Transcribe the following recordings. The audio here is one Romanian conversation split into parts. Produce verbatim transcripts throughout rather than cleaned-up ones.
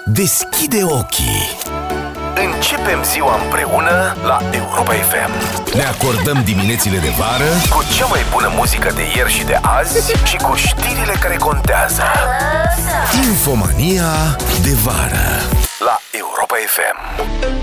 Deschide ochii. Începem ziua împreună la Europa F M. Ne acordăm diminețile de vară cu cea mai bună muzică de ieri și de azi și cu știrile care contează. Infomania de vară la Europa F M.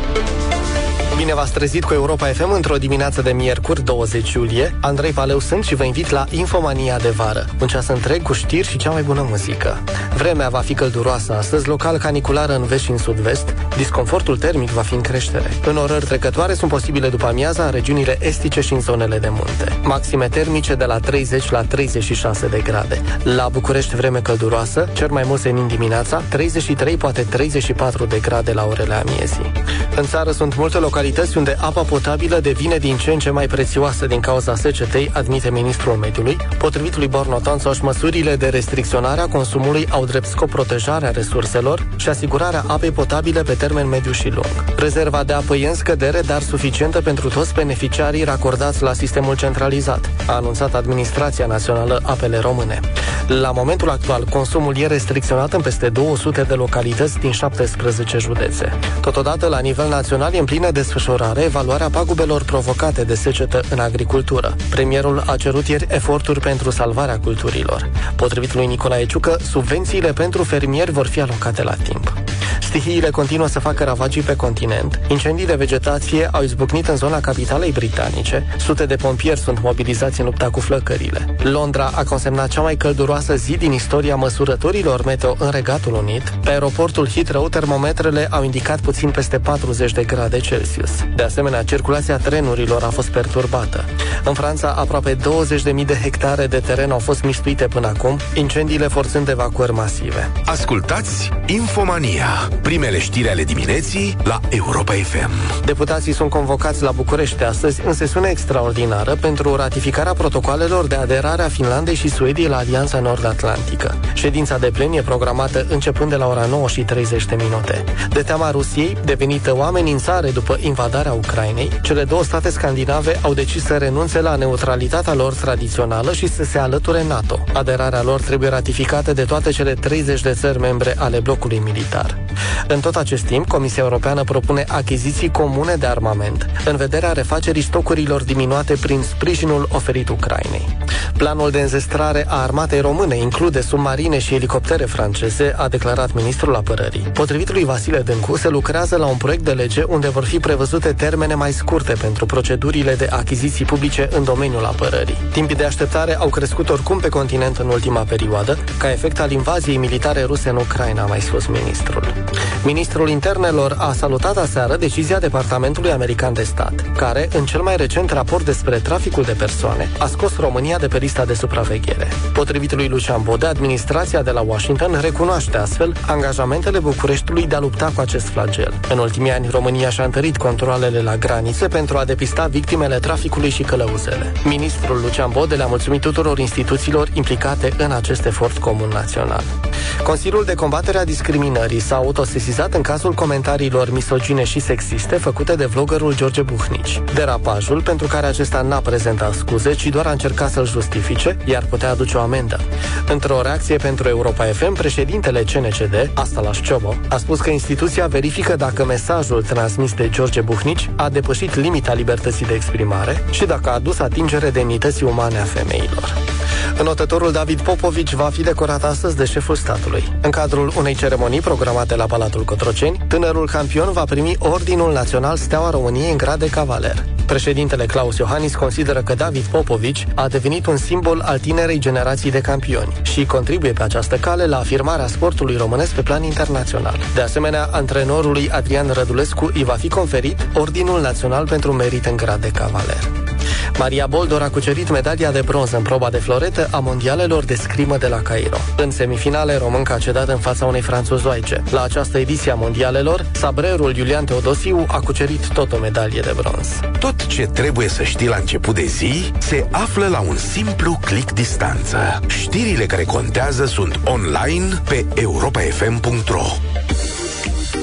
Bine v-ați trezit cu Europa F M într-o dimineață de miercuri, douăzeci iulie. Andrei Paleu sunt și vă invit la Infomania de vară, un ceas întreg cu știri și cea mai bună muzică. Vremea va fi călduroasă astăzi, local caniculară în vest și în sud-vest. Disconfortul termic va fi în creștere. În orări trecătoare sunt posibile după amiaza în regiunile estice și în zonele de munte. Maxime termice de la treizeci la treizeci și șase de grade. La București vreme călduroasă, cer mai mult senin dimineața, treizeci și trei, poate treizeci și patru de grade la orele amiezii. În țară sunt multe localități unde apa potabilă devine din ce în ce mai prețioasă din cauza secetei, admite ministrul mediului. Potrivit lui Borno Tonțoș, măsurile de restricționare a consumului au drept scop protejarea resurselor și asigurarea apei potabile pe termen mediu și lung. Rezerva de apă e în scădere, dar suficientă pentru toți beneficiarii racordați la sistemul centralizat, a anunțat Administrația Națională Apele Române. La momentul actual, consumul e restricționat în peste două sute de localități din șaptesprezece județe. Totodată, la nivel național, e în plină desfășurare evaluarea pagubelor provocate de secetă în agricultură. Premierul a cerut ieri eforturi pentru salvarea culturilor. Potrivit lui Nicolae Ciucă, subvențiile pentru fermieri vor fi alocate la timp. Stihiile continuă să facă ravagii pe continent. Incendii de vegetație au izbucnit în zona capitalei britanice. Sute de pompieri sunt mobilizați în lupta cu flăcările. Londra a consemnat cea mai călduroasă zi din istoria măsurătorilor meteo în Regatul Unit. Pe aeroportul Heathrow, termometrele au indicat puțin peste patruzeci de grade Celsius. De asemenea, circulația trenurilor a fost perturbată. În Franța, aproape douăzeci de mii de hectare de teren au fost mistuite până acum, incendiile forțând evacuări masive. Ascultați Infomania, primele știri ale dimineții la Europa F M. Deputații sunt convocați la București astăzi în sesiune extraordinară pentru ratificarea protocoalelor de aderare a Finlandei și Suediei la Alianța Nord-Atlantică. Ședința de plen e programată începând de la ora nouă și treizeci de minute. De teama Rusiei, devenită o amenințare după invadarea Ucrainei, cele două state scandinave au decis să renunțe la neutralitatea lor tradițională și să se alăture NATO. Aderarea lor trebuie ratificată de toate cele treizeci de țări membre ale blocului militar. În tot acest timp, Comisia Europeană propune achiziții comune de armament, în vederea refacerii stocurilor diminuate prin sprijinul oferit Ucrainei. Planul de înzestrare a armatei române include submarine și elicoptere franceze, a declarat ministrul apărării. Potrivit lui Vasile Dâncu, se lucrează la un proiect de lege unde vor fi prevăzute termene mai scurte pentru procedurile de achiziții publice în domeniul apărării. Timpii de așteptare au crescut oricum pe continent în ultima perioadă, ca efect al invaziei militare ruse în Ucraina, a mai spus ministrul. Ministrul Internelor a salutat aseară decizia Departamentului American de Stat, care, în cel mai recent raport despre traficul de persoane, a scos România de pe lista de supraveghere. Potrivit lui Lucian Bode, administrația de la Washington recunoaște astfel angajamentele Bucureștiului de a lupta cu acest flagel. În ultimii ani, România și-a întărit controalele la granițe pentru a depista victimele traficului și călăuzele. Ministrul Lucian Bode le-a mulțumit tuturor instituțiilor implicate în acest efort comun național. Consiliul de combatere a discriminării s-a autosesizat în cazul comentariilor misogine și sexiste făcute de vloggerul George Buhnici. Derapajul, pentru care acesta n-a prezentat scuze, ci doar a încercat să-l justifice, iar putea aduce o amendă. Într-o reacție pentru Europa F M, președintele C N C D, Astalas Ciobo, a spus că instituția verifică dacă mesajul transmis de George Buhnici a depășit limita libertății de exprimare și dacă a adus atingere demnității umane a femeilor. Înotătorul David Popovici va fi decorat astăzi de șeful statului. În cadrul unei ceremonii programate la Palatul Cotroceni, tânărul campion va primi Ordinul Național Steaua României în grad de cavaler. Președintele Claus Iohannis consideră că David Popovici a devenit un simbol al tinerei generații de campioni și contribuie pe această cale la afirmarea sportului românesc pe plan internațional. De asemenea, antrenorului Adrian Rădulescu îi va fi conferit Ordinul Național pentru Merit în grad de cavaler. Maria Boldor a cucerit medalia de bronz în proba de floretă a mondialelor de scrimă de la Cairo. În semifinale, românca a cedat în fața unei franțuzoaice. La această ediție a mondialelor, sabrerul Iulian Teodosiu a cucerit tot o medalie de bronz. Tot ce trebuie să știi la început de zi se află la un simplu click distanță. Știrile care contează sunt online pe europa f m punct r o.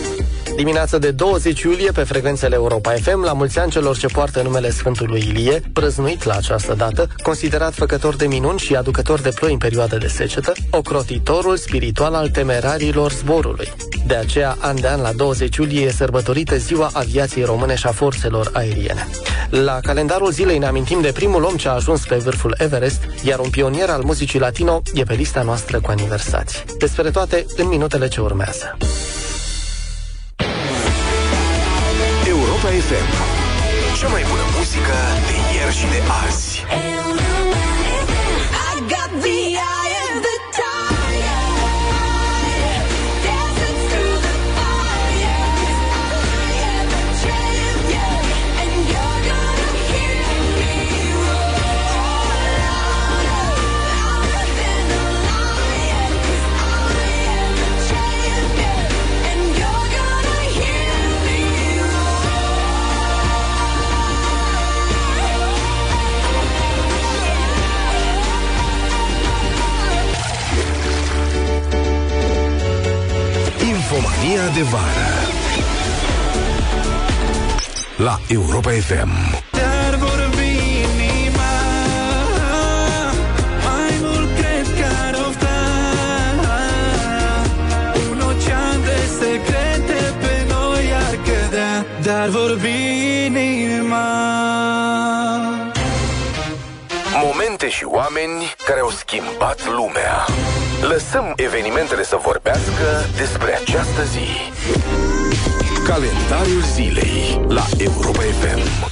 Dimineața de douăzeci iulie pe frecvențele Europa F M, la mulți ani celor ce poartă numele Sfântului Ilie, prăznuit la această dată, considerat făcător de minuni și aducător de ploi în perioadă de secetă, ocrotitorul spiritual al temerarilor zborului. De aceea, an de an, la douăzeci iulie, e sărbătorită Ziua Aviației Române și a Forțelor Aeriene. La calendarul zilei ne amintim de primul om ce a ajuns pe vârful Everest, iar un pionier al muzicii latino e pe lista noastră cu aniversați. Despre toate în minutele ce urmează. Europa F M. Cea mai bună muzică de ieri și de azi. Infomania de vară la Europa F M. Dar vorbi inima, mai mult cred că ar ofta un ocean de secrete pe noi ar cădea. Dar vorbi inima. Momente și oameni care au schimbat lumea. Lăsăm evenimentele să vorbească despre această zi. Calendariul zilei la Europa F M.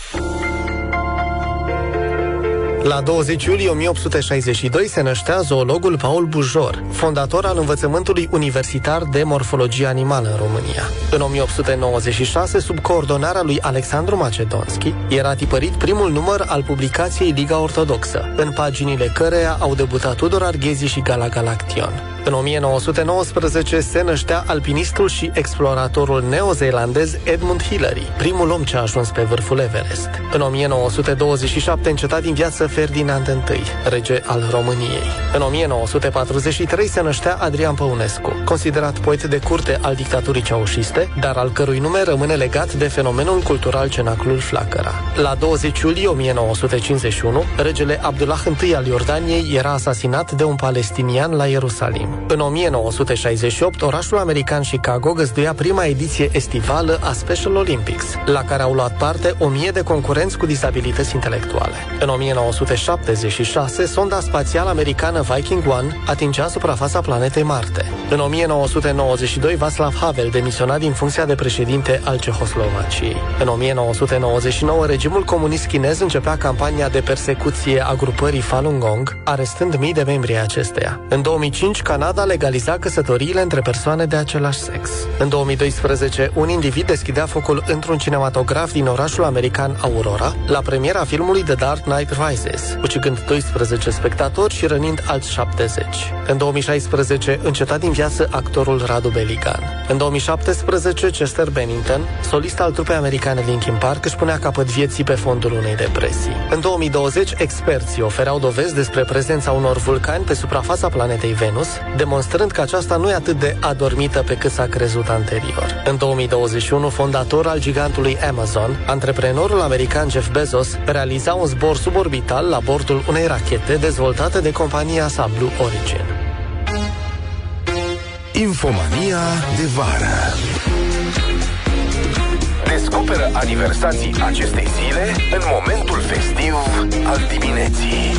La douăzeci iulie o mie opt sute șaizeci și doi se năștea zoologul Paul Bujor, fondator al învățământului universitar de morfologie animală în România. În o mie opt sute nouăzeci și șase, sub coordonarea lui Alexandru Macedonski, era tipărit primul număr al publicației Liga Ortodoxă, în paginile căreia au debutat Tudor Arghezi și Gala Galaction. În o mie nouă sute nouăsprezece se năștea alpinistul și exploratorul neozeelandez Edmund Hillary, primul om ce a ajuns pe vârful Everest. În o mie nouă sute douăzeci și șapte înceta din viață Ferdinand I, rege al României. În o mie nouă sute patruzeci și trei se năștea Adrian Păunescu, considerat poet de curte al dictaturii ceaușiste, dar al cărui nume rămâne legat de fenomenul cultural Cenaclul Flacăra. La douăzeci iulie o mie nouă sute cincizeci și unu, regele Abdullah I al Iordaniei era asasinat de un palestinian la Ierusalim. În o mie nouă sute șaizeci și opt, orașul american Chicago găzduia prima ediție estivală a Special Olympics, la care au luat parte o mie de concurenți cu dizabilități intelectuale. În o mie nouă sute șaptezeci și șase, sonda spațială americană Viking unu atingea suprafața planetei Marte. În o mie nouă sute nouăzeci și doi, Václav Havel demisiona din funcția de președinte al Cehoslovaciei. În o mie nouă sute nouăzeci și nouă, regimul comunist chinez începea campania de persecuție a grupării Falun Gong, arestând mii de membri ai acesteia. În două mii cinci, Canada legaliza căsătoriile între persoane de același sex. În două mii doisprezece, un individ deschidea focul într-un cinematograf din orașul american Aurora, la premiera filmului The Dark Knight Rises, ucigând doisprezece spectatori și rănind alți șaptezeci. În două mii șaisprezece, înceta din viață actorul Radu Beligan. În două mii șaptesprezece, Chester Bennington, solist al trupei americane Linkin Park, își punea capăt vieții pe fondul unei depresii. În două mii douăzeci, experții ofereau dovezi despre prezența unor vulcani pe suprafața planetei Venus, demonstrând că aceasta nu e atât de adormită pe cât s-a crezut anterior. În două mii douăzeci și unu, fondator al gigantului Amazon, antreprenorul american Jeff Bezos realiza un zbor suborbital la bordul unei rachete dezvoltate de compania sa Blue Origin. Infomania de vară. Descoperă aniversații acestei zile în momentul festiv al dimineții.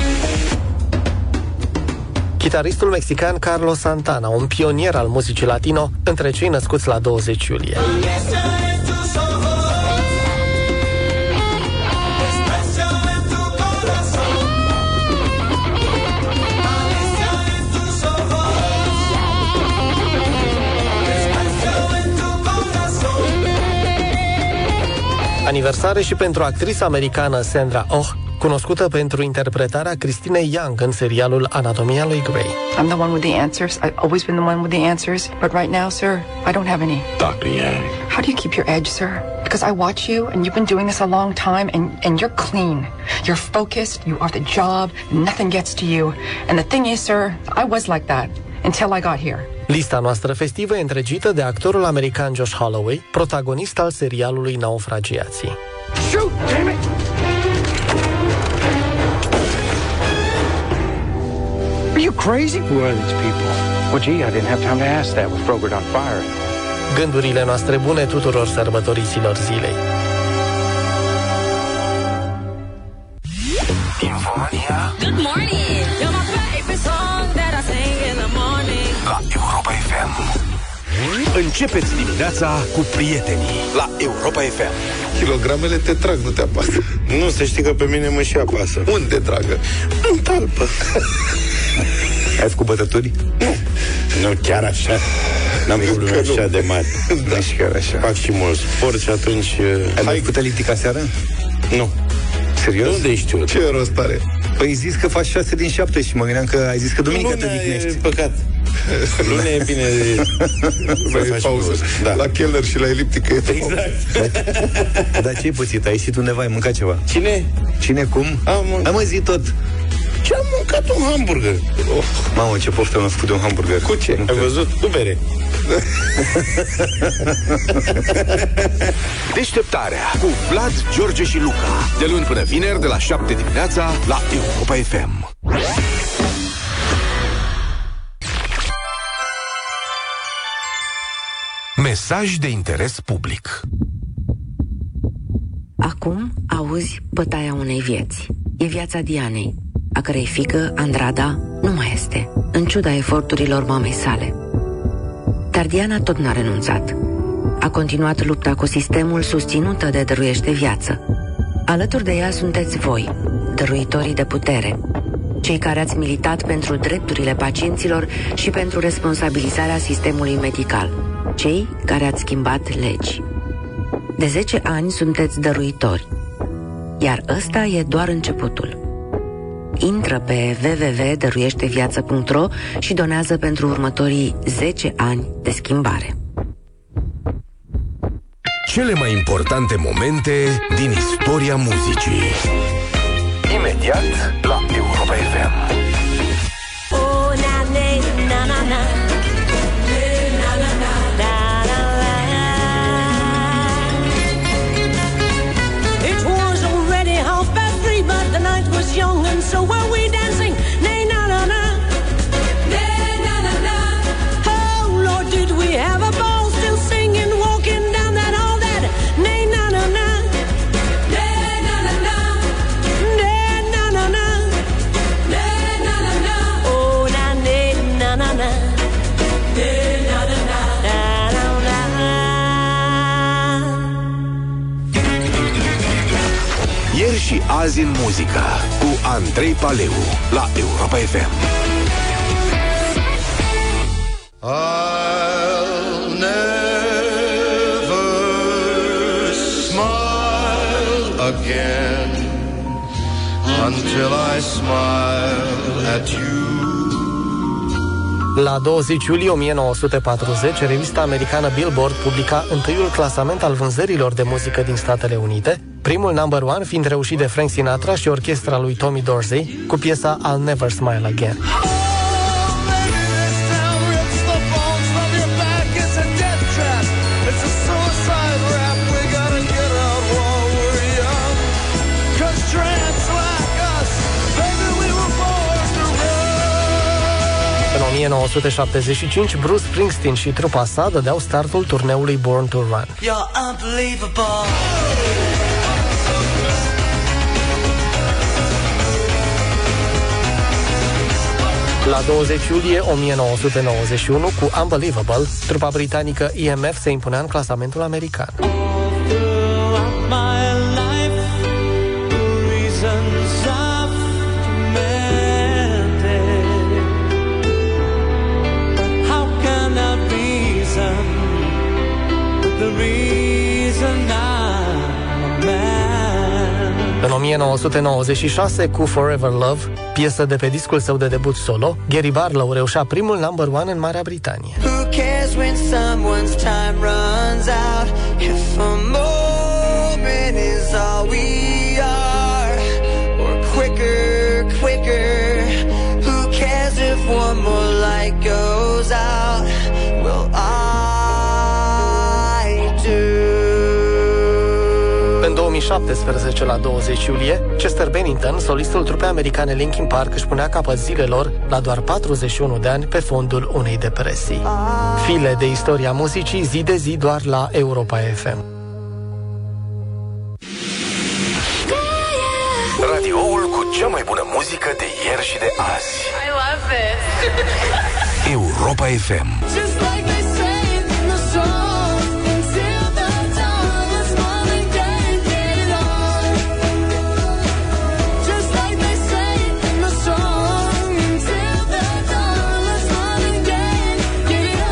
Chitaristul mexican Carlos Santana, un pionier al muzicii latino, între cei născuți la douăzeci iulie. Aniversare și pentru actrisa americană Sandra Oh, cunoscută pentru interpretarea Christinei Young în serialul Anatomia lui Grey. I'm the one with the answers. I've always been the one with the answers. But right now, sir, I don't have any. doctor Yang. How do you keep your edge, sir? Because I watch you, and you've been doing this a long time, and, and you're clean. You're focused. You are the job. Nothing gets to you. And the thing is, sir, I was like that until I got here. Lista noastră festivă e întregită de actorul american Josh Holloway, protagonist al serialului Naufragiații. Shoot, damn it! Are you crazy? Who are these people? Well, gee, I didn't have time to ask that with Frogurt on fire. Gândurile noastre bune tuturor sărbătoriților zilei. Infomania. Good morning. You're my favorite song that I sing in the morning. La Europa F M. Începeți dimineața cu prietenii la Europa F M. Kilogramele te trag, nu te apasă. Nu, să știi că pe mine mă și apasă. Unde te tragă? În talpă. Ai făcut bătături? Nu, nu chiar așa. N-am probleme așa de mari. Da, nici chiar așa. Fac și mult sport și atunci... Ai mai făcut eliptica seară? Nu. Serios? Unde ești eu? Ce rost are? Păi zis că faci șase din șapte și mă gândeam că ai zis că duminică te odihnești. E păcat. Lunea e bine Băi, pauză. Da. La Keller și la eliptică e exact. Dar ce-ai pățit? Ai ieșit undeva, ai mâncat ceva? Cine? Cine, cum? Am, Hai mă, zi tot. Ce am mâncat? Un hamburger. Oh. Mamă, ce poftă mi-a făcut de un hamburger. Cu ce? Ai văzut? Cu bere. Deșteptarea cu Vlad, George și Luca. De luni până vineri, de la șapte dimineața, la Europa F M. Mesaj de interes public. Acum auzi bătaia unei vieți. E viața Dianei, a cărei fiică, Andrada, nu mai este, în ciuda eforturilor mamei sale. Dar Diana tot n-a renunțat. A continuat lupta cu sistemul susținută de Dăruiește Viață. Alături de ea sunteți voi, dăruitorii de putere, cei care ați militat pentru drepturile pacienților și pentru responsabilizarea sistemului medical, cei care ați schimbat legi. De zece ani sunteți dăruitori, iar ăsta e doar începutul. Intră pe w w w punct dăruiește viață punct r o și donează pentru următorii zece ani de schimbare. Cele mai importante momente din istoria muzicii. Imediat la Europa F M. Oh, na, na, na, na. Young and so were we dancing. Nay, na na na, nay, na na na. Oh Lord, did we have a ball? Still singing, walking down that hall. That nay, na na na, nay, na na na, nay, na na na, nay, na na na. Oh na, nay, na na na, nay, na na na, na na na. Ieri și azi în muzica cu Andrei Paleu la Europa F M. I'll never smile again until I smile at you. La douăzeci iulie o mie nouă sute patruzeci, revista americană Billboard publica întâiul clasament al vânzărilor de muzică din Statele Unite, primul number one fiind reușit de Frank Sinatra și orchestra lui Tommy Dorsey cu piesa I'll Never Smile Again. În o mie nouă sute șaptezeci și cinci, Bruce Springsteen și trupa sa dădeau startul turneului Born to Run. La douăzeci iulie o mie nouă sute nouăzeci și unu, cu Unbelievable, trupa britanică E M F se impunea în clasamentul american. În o mie nouă sute nouăzeci și șase, cu Forever Love, piesă de pe discul său de debut solo, Gary Barlow reușea primul number one în Marea Britanie. Who cares when someone's time runs out? If a moment is all we are, or quicker, quicker. Who cares if one more light goes out? mii șaptesprezece, la douăzeci iulie, Chester Bennington, solistul trupei americane Linkin Park, își punea capăt zilelor la doar patruzeci și unu de ani pe fondul unei depresii. File de istoria muzicii zi de zi doar la Europa F M. Radioul cu cea mai bună muzică de ieri și de azi. I love this. Europa F M. Just like they say in the song, until the dawn, let's run and get, get it on. Just like they say in the song, until the dawn, let's run and get, get it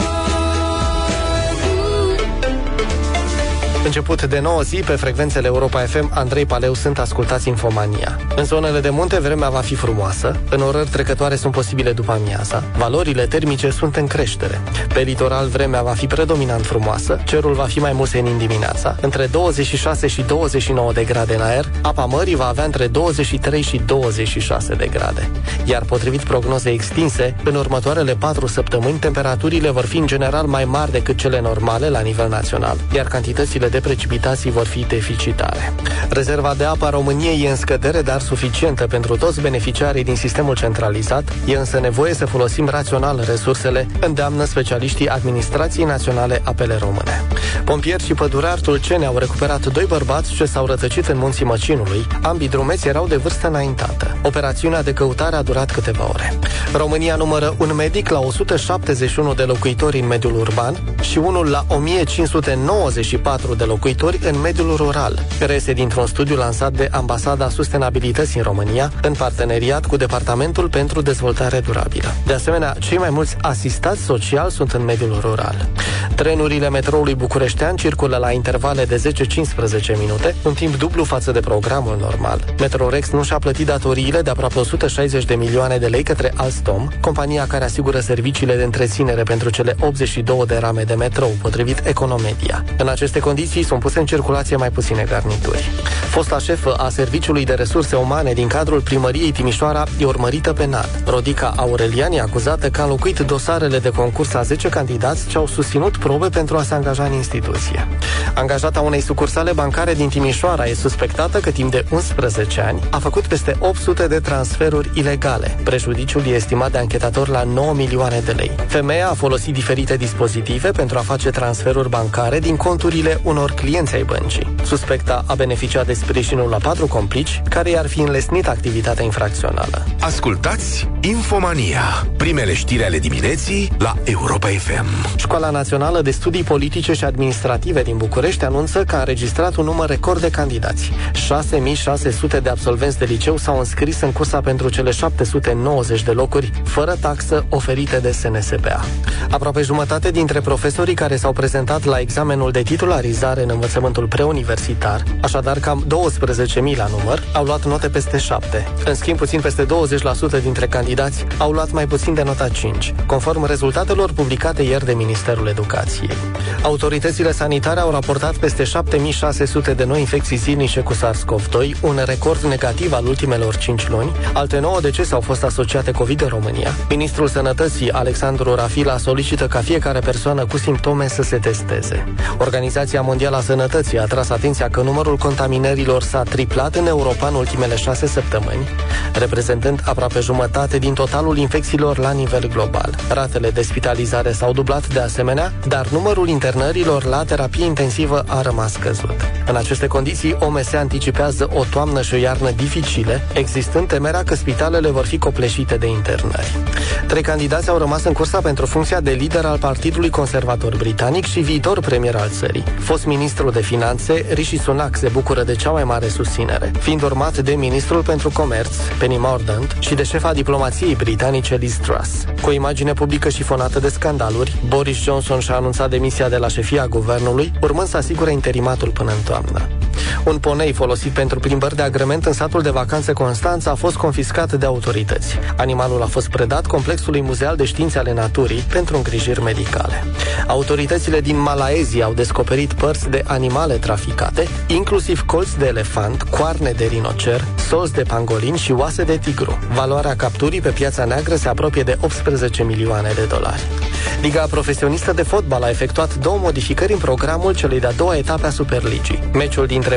on. Început de nouă zi, pe frecvențele Europa F M, Andrei Paleu sunt ascultați Infomania. În zonele de munte vremea va fi frumoasă, în orări trecătoare sunt posibile după amiaza, valorile termice sunt în creștere. Pe litoral vremea va fi predominant frumoasă, cerul va fi mai mult senin dimineața, între douăzeci și șase și douăzeci și nouă de grade în aer, apa mării va avea între douăzeci și trei și douăzeci și șase de grade. Iar potrivit prognozei extinse, în următoarele patru săptămâni temperaturile vor fi în general mai mari decât cele normale la nivel național, iar cantitățile de precipitații vor fi deficitare. Rezerva de apă a României e în scădere, dar suficientă pentru toți beneficiarii din sistemul centralizat, e însă nevoie să folosim rațional resursele, îndeamnă specialiștii Administrației Naționale Apele Române. Pompieri și pădurari tulceni au recuperat doi bărbați ce s-au rătăcit în munții Măcinului, ambii drumeți erau de vârstă înaintată. Operațiunea de căutare a durat câteva ore. România numără un medic la o sută șaptezeci și unu de locuitori în mediul urban și unul la o mie cinci sute nouăzeci și patru de locuitori în mediul rural. Reiese dintr-un studiu lansat de Ambasada Sustenabilității în România, în parteneriat cu Departamentul pentru Dezvoltare Durabilă. De asemenea, cei mai mulți asistați social sunt în mediul rural. Trenurile metroului bucureștean circulă la intervale de zece-cincisprezece minute, un timp dublu față de programul normal. Metrorex nu și-a plătit datoriile de aproape o sută șaizeci de milioane de lei către Alstom, compania care asigură serviciile de întreținere pentru cele optzeci și două de rame de metrou, potrivit Economedia. În aceste condiții sunt puse în circulație mai puține garnituri. Fosta șefă a Serviciului de Resurse Umane din cadrul Primăriei Timișoara e urmărită penal. Rodica Aurelian e acuzată că a înlocuit dosarele de concurs a zece candidați ce au susținut probe pentru a se angaja în instituție. Angajata unei sucursale bancare din Timișoara e suspectată că timp de unsprezece ani a făcut peste opt sute de transferuri ilegale. Prejudiciul e estimat de anchetator la nouă milioane de lei. Femeia a folosit diferite dispozitive pentru a face transferuri bancare din conturile unor clienți ai băncii. Suspecta a beneficiat de sprijinul la patru complici care i-ar fi înlesnit activitatea infracțională. Ascultați Infomania, primele știri ale dimineții la Europa F M. Școala Națională de Studii Politice și Administrative din București anunță că a înregistrat un număr record de candidați. șase mii șase sute de absolvenți de liceu s-au înscris în cursa pentru cele șapte sute nouăzeci de locuri fără taxă oferite de S N S P A. Aproape jumătate dintre profesorii care s-au prezentat la examenul de titularizare în învățământul preuniversitar, așadar cam douăsprezece mii la număr, au luat note peste șapte. În schimb, puțin peste douăzeci la sută dintre candidați au luat mai puțin de nota cinci, conform rezultatelor publicate ieri de Ministerul Educației. Autoritățile sanitare au raportat peste șapte mii șase sute de noi infecții zilnice cu SARS-CoV doi, un record negativ al ultimelor cinci luni. Alte nouă decese au fost asociate COVID în România. Ministrul Sănătății, Alexandru Rafila, solicită ca fiecare persoană cu simptome să se testeze. Organizația Mondială a Sănătății a tras atenția că numărul contaminărilor s-a triplat în Europa în ultimele șase săptămâni, reprezentând aproape jumătate din totalul infecțiilor la nivel global. Ratele de spitalizare s-au dublat de asemenea, dar numărul internărilor la terapie intensivă a rămas scăzut. În aceste condiții, O M S anticipează o toamnă și o iarnă dificile, existând temerea că spitalele vor fi copleșite de internări. Trei candidați au rămas în cursa pentru funcția de lider al Partidului Conservator Britanic și viitor premier al țării. Fost ministrul de finanțe, Rishi Sunak se bucură de cea mai mare susținere, fiind urmat de ministrul pentru comerț, Penny Mordaunt, și de șefa diplomației britanice, Liz Truss. Cu o imagine publică șifonată de scandaluri, Boris Johnson și-a anunțat demisia de la șefia guvernului, urmând să asigure interimatul până în toamnă. Un ponei folosit pentru plimbări de agrement în satul de vacanțe Constanța a fost confiscat de autorități. Animalul a fost predat Complexului Muzeal de Științe ale Naturii pentru îngrijiri medicale. Autoritățile din Malaezia au descoperit părți de animale traficate, inclusiv colți de elefant, coarne de rinocer, sos de pangolin și oase de tigru. Valoarea capturii pe piața neagră se apropie de optsprezece milioane de dolari. Liga Profesionistă de Fotbal a efectuat două modificări în programul celei de-a doua etape a Superligii. Meciul dintre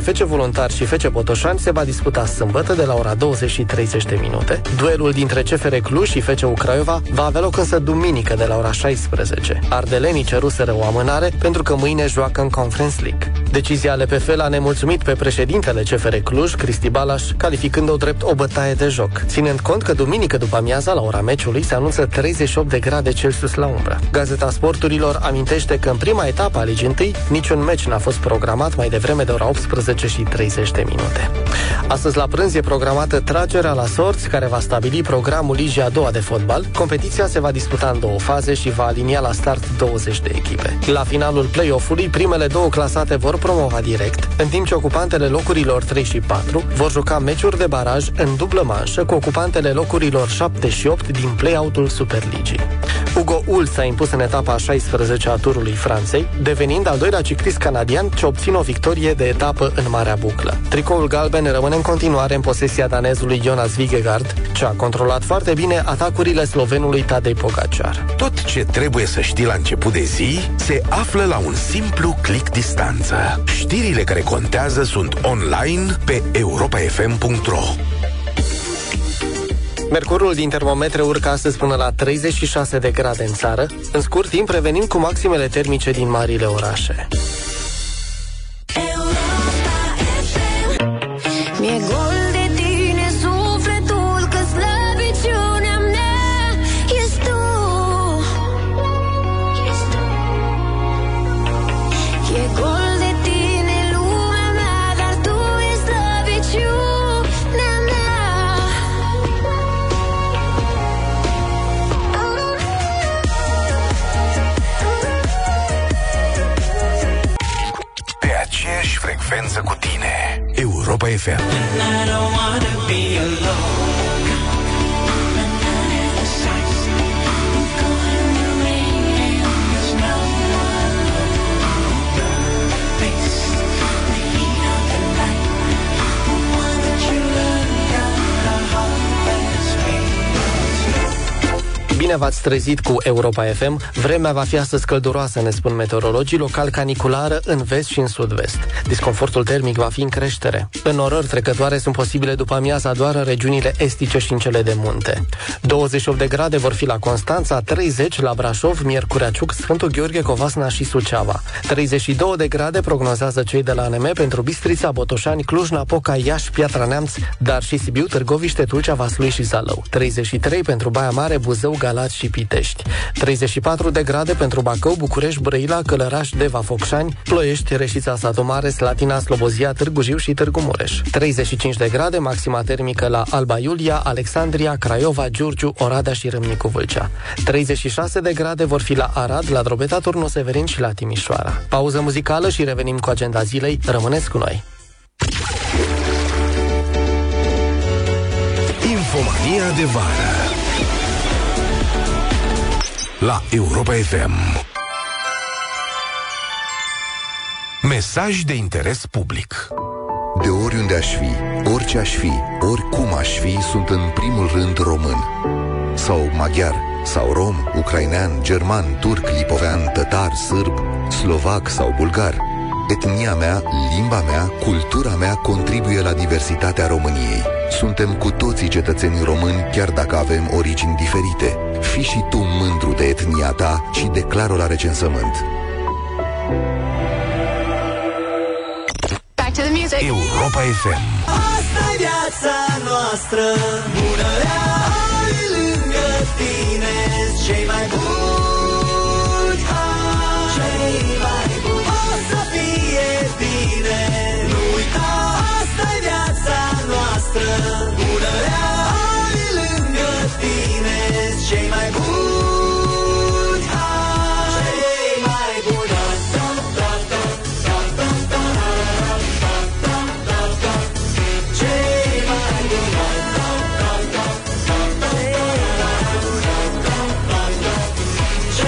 F C Voluntari și F C Botoșani se va disputa sâmbătă de la ora douăzeci și treizeci de minute. Duelul dintre C F R Cluj și F C U Craiova va avea loc însă duminică de la ora șaisprezece. Ardelenii ceruseră o amânare pentru că mâine joacă în Conference League. Decizia L P F l-a nemulțumit pe președintele C F R Cluj, Cristi Balaș, calificând-o drept o bătaie de joc, ținând cont că duminică după amiaza, la ora meciului, se anunță treizeci și opt de grade Celsius la umbră. Gazeta Sporturilor amintește că în prima etapă a Ligii întâi niciun meci n-a fost programat mai devreme de ora optsprezece și treizeci de minute. Astăzi la prânz e programată tragerea la sorți, care va stabili programul Ligii a doua de fotbal. Competiția se va disputa în două faze și va alinia la start douăzeci de echipe. La finalul play-off-ului, primele două clasate vor promova direct, în timp ce ocupantele locurilor trei și patru vor juca meciuri de baraj în dublă manșă cu ocupantele locurilor șapte și opt din play-out-ul Superligii. Ugo Ull s-a impus în etapa a șaisprezecea a Turului Franței, devenind al doilea ciclist canadian ce obține o victorie de etapă în Marea Buclă. Tricoul galben rămâne în continuare în posesia danezului Jonas Vingegaard, ce a controlat foarte bine atacurile slovenului Tadej Pogacar. Tot ce trebuie să știi la început de zi se află la un simplu click distanță. Știrile care contează sunt online pe europa f m punct r o. Mercurul din termometre urcă astăzi până la treizeci și șase de grade în țară. În scurt timp revenim cu maximele termice din marile orașe. Mi-e gol de tine sufletul, că slăbiciunea mea ești tu. E gol de tine lumea mea, dar tu ești slăbiciunea mea. Pe aceeași frecvență cu tine, Europa F M. Bine v-ați trezit cu Europa F M. Vremea va fi astăzi călduroasă, ne spun meteorologii, local caniculară în vest și în sud-vest. Disconfortul termic va fi în creștere. Înorări trecătoare sunt posibile după amiaza doar în regiunile estice și în cele de munte. douăzeci și opt de grade vor fi la Constanța, treizeci la Brașov, Miercurea Ciuc, Sfântul Gheorghe, Covasna și Suceava. treizeci și două de grade prognozează cei de la A N M pentru Bistrița, Botoșani, Cluj-Napoca, Iași, Piatra Neamț, dar și Sibiu, Târgoviște, Tulcea, Vaslui și Zalău. treizeci și trei pentru Baia Mare, Buzău, Galați și Pitești. treizeci și patru de grade pentru Bacău, București, Brăila, Călăraș, Deva, Focșani, Ploiești, Reșița, Satu Mare, Slatina, Slobozia, Târgu Jiu și Târgu Mureș. treizeci și cinci de grade, maxima termică la Alba Iulia, Alexandria, Craiova, Giurgiu, Oradea și Râmnicu Vâlcea. treizeci și șase de grade vor fi la Arad, la Drobeta, Turnu Severin și la Timișoara. Pauză muzicală și revenim cu agenda zilei. Rămâneți cu noi! Infomania de vară la Europa F M. Mesaj de interes public. De oriunde aș fi, orice aș fi, oricum aș fi, sunt în primul rând român. Sau maghiar, sau rom, ucrainean, german, turc, lipovean, tătar, sârb, slovac sau bulgar. Etnia mea, limba mea, cultura mea contribuie la diversitatea României. Suntem cu toții cetățeni români, chiar dacă avem origini diferite. Fii și tu mândru de etnia ta și declară-o la recensământ. Back to the music. Europa F M. Asta-i viața noastră, bună rea, ai lângă tine cei mai buni, cei mai buni. O să fie bine, nu uita, asta-i viața noastră, bună rea, ai lângă tine cei mai buni, cei mai buni. Cei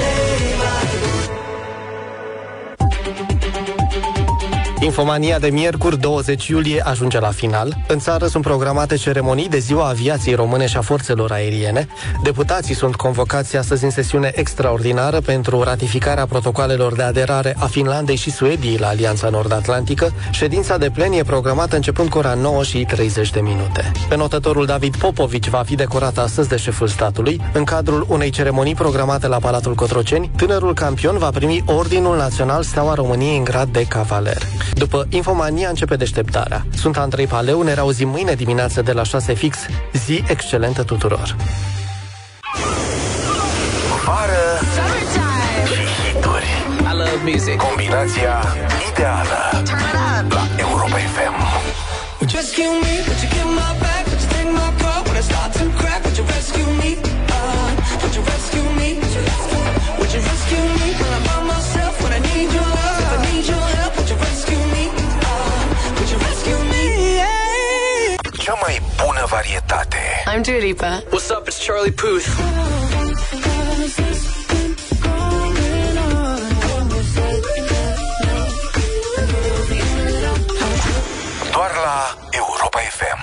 Infomania de miercuri, douăzeci iulie, ajunge la final. În țară sunt programate ceremonii de Ziua Aviației Române și a Forțelor Aeriene. Deputații sunt convocați astăzi în sesiune extraordinară pentru ratificarea protocoalelor de aderare a Finlandei și Suediei la Alianța Nord-Atlantică. Ședința de plen e programată începând cu ora nouă și treizeci de minute. Înotătorul David Popovici va fi decorat astăzi de șeful statului. În cadrul unei ceremonii programate la Palatul Cotroceni, tânărul campion va primi Ordinul Național Steaua României în grad de cavaler. După Infomania începe deșteptarea. Sunt Andrei Paleu, ne reauzim mâine dimineață de la șase fix. Zi excelentă tuturor! Vară și hituri. I love music. Combinația ideală la Europa F M. Rescue me, would you get my back? Would you take my car when I start to crack? Would you rescue me? Uh, would you rescue me? Would you rescue me when I'm by myself? When I need your love, if I need your help, would you rescue me? Uh, would you rescue me? Yeah. Cea mai bună varietate. I'm Dua Lipa. What's up? It's Charlie Puth. Doar la Europa F M.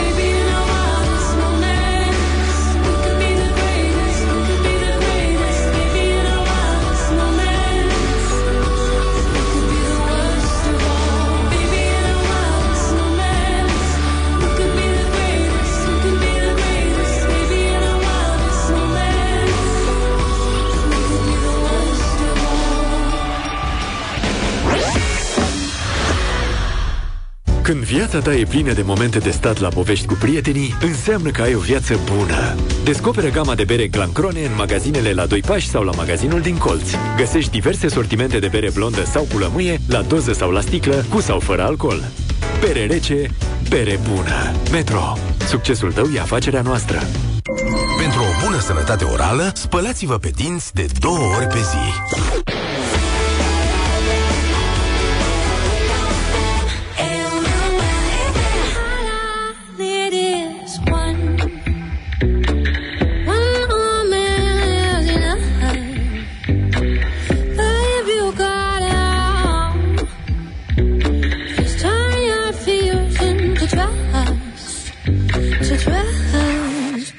Când viața ta e plină de momente de stat la povești cu prietenii, înseamnă că ai o viață bună. Descoperă gama de bere Glancrone în magazinele la doi pași sau la magazinul din colț. Găsești diverse sortimente de bere blondă sau cu lămâie, la doză sau la sticlă, cu sau fără alcool. Bere rece, bere bună. Metro. Succesul tău e afacerea noastră. Pentru o bună sănătate orală, spălați-vă pe dinți de două ori pe zi.